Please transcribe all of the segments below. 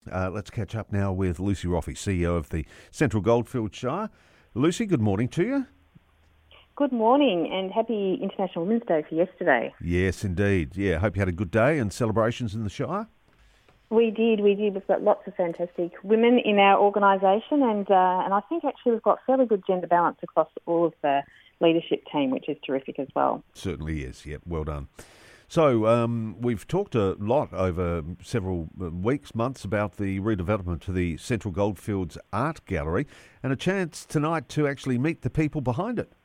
Let's catch up now with Lucy Roffey, CEO of the Central Goldfields Shire. Lucy, good morning to you. Good morning and happy International Women's Day for yesterday. Yes, indeed. Yeah, hope you had a good day and celebrations in the Shire. We did. We've got lots of fantastic women in our organisation and I think actually we've got fairly good gender balance across all of the leadership team, which is terrific as well. Certainly is, yep, well done. So we've talked a lot over several weeks, months about the redevelopment to the Central Goldfields Art Gallery and a chance tonight to actually meet the people behind it.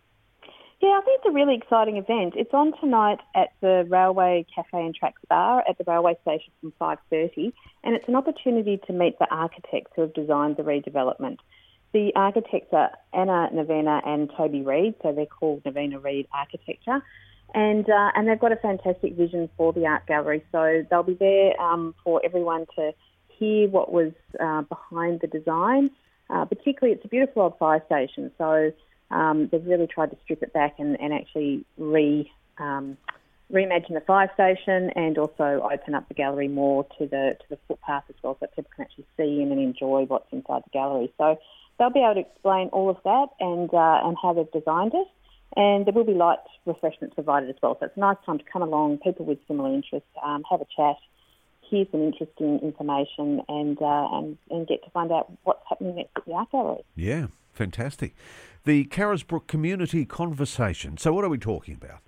Yeah, I think it's a really exciting event. It's on tonight at the Railway Cafe and Tracks Bar at the railway station from 5:30, and it's an opportunity to meet the architects who have designed the redevelopment. The architects are Anna Navina and Toby Reid, so they're called Navina Reid Architecture, and they've got a fantastic vision for the art gallery. So they'll be there for everyone to hear what was behind the design. Particularly, it's a beautiful old fire station, so they've really tried to strip it back and actually reimagine the fire station and also open up the gallery more to the footpath as well, so that people can actually see in and enjoy what's inside the gallery. So they'll be able to explain all of that and how they've designed it. And there will be light refreshments provided as well. So it's a nice time to come along, people with similar interests, have a chat, hear some interesting information and get to find out what's happening next at the art gallery. Yeah, fantastic. The Carisbrook Community Conversation. So what are we talking about?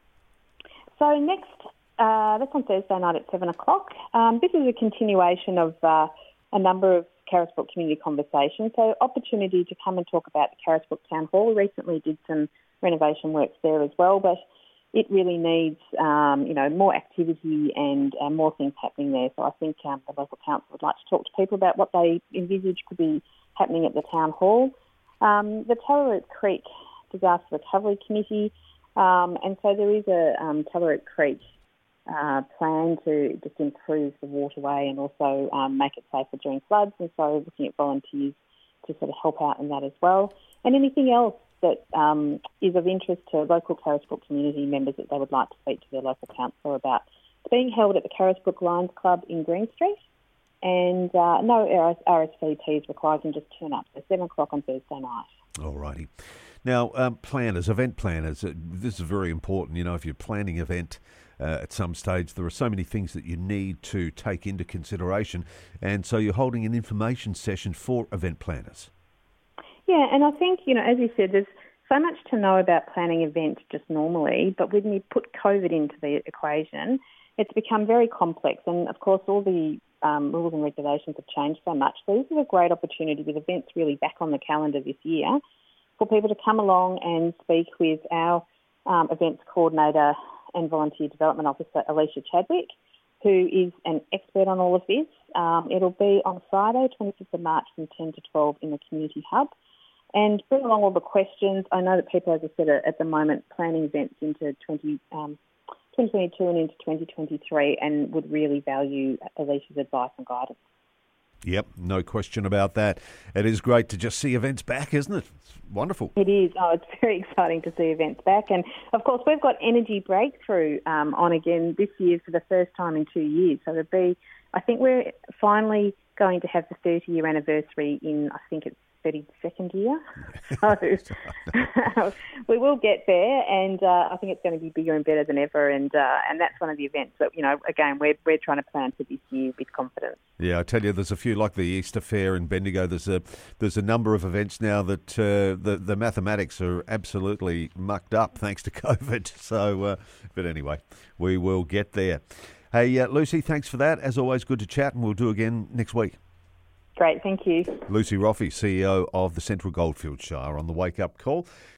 So next, that's on Thursday night at 7 o'clock. This is a continuation of a number of Carisbrook Community Conversations. So opportunity to come and talk about the Carisbrook Town Hall. We recently did some renovation works there as well, but it really needs, more activity and more things happening there. So I think the local council would like to talk to people about what they envisage could be happening at the Town Hall. The Tallaroot Creek Disaster Recovery Committee, and so there is a Tallaroot Creek plan to just improve the waterway and also make it safer during floods, and so looking at volunteers to sort of help out in that as well. And anything else that is of interest to local Carisbrook community members that they would like to speak to their local councillor about. It's being held at the Carisbrook Lions Club in Green Street, and no RSVP is required, and just turn up. So 7 o'clock on Thursday night. All righty. Now, event planners, this is very important. You know, if you're planning an event at some stage, there are so many things that you need to take into consideration, and so you're holding an information session for event planners. Yeah, and I think, as you said, there's so much to know about planning events just normally, but when you put COVID into the equation, it's become very complex. And, of course, all the rules and regulations have changed so much. So this is a great opportunity with events really back on the calendar this year for people to come along and speak with our events coordinator and volunteer development officer, Alicia Chadwick, who is an expert on all of this. It'll be on Friday, 25th of March from 10 to 12 in the Community Hub. And bring along all the questions. I know that people, as I said, are at the moment planning events into 2022 and into 2023 and would really value Alicia's advice and guidance. Yep, no question about that. It is great to just see events back, isn't it? It's wonderful. It is. Oh, it's very exciting to see events back. And, of course, we've got Energy Breakthrough on again this year for the first time in 2 years. So I think we're finally going to have the 30-year anniversary in, I think it's 32nd year. So we will get there, and I think it's going to be bigger and better than ever, and that's one of the events that, again, we're trying to plan for this year with confidence. Yeah, I tell you, there's a few like the Easter Fair in Bendigo. There's a number of events now that the mathematics are absolutely mucked up thanks to COVID. So, but anyway, we will get there. Hey, Lucy, thanks for that. As always, good to chat, and we'll do again next week. Great, thank you. Lucy Roffey, CEO of the Central Goldfields Shire, on the Wake Up Call.